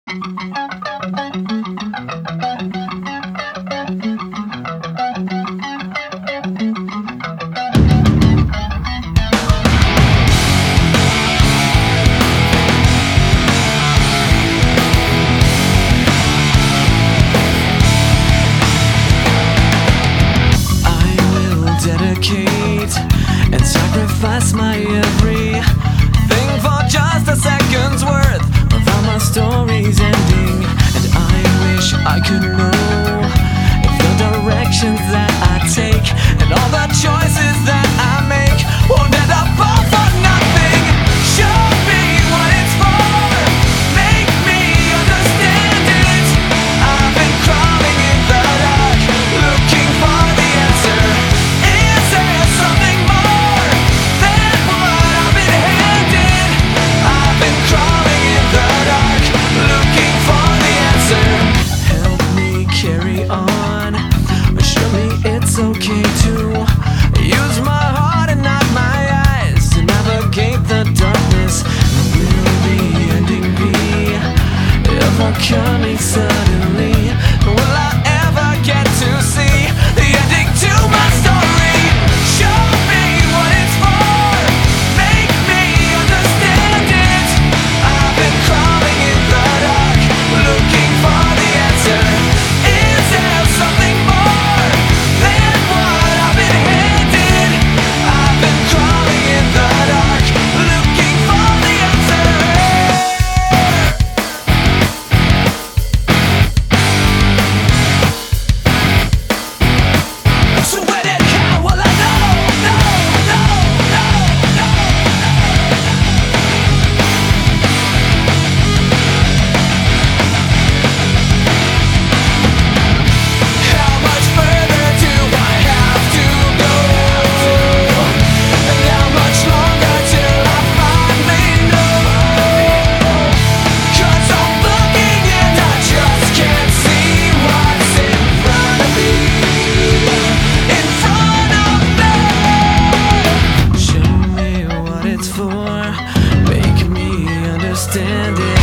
And sacrifice my everything for just a second's worth of how my story's ending. And I wish I could know if the directions that I take and all the choices that I make won't end up all for nothing. Show me what it's for, make me understand it. I've been crawling in the dark, looking for the answer. Is there something more than what I've been handed? I've been crawling in the dark, looking for the answer. Help me carry on, show me it's okay to use my heart and not my eyes to navigate the darkness. Will the ending be ever coming suddenly? Will I ever get to see the ending to my story? Show me what it's for, make me understand it. I've been crawling in the dark, looking for the answer. Is there something more than what I've been handed? I've been crawling in the dark, looking for the answer. So when and how will I know? How much further do I have to go? And how much longer till I finally know? 'Cause I'm looking and I just can't see what's in front of me. In front of me. Show me what it's for, make me understand it.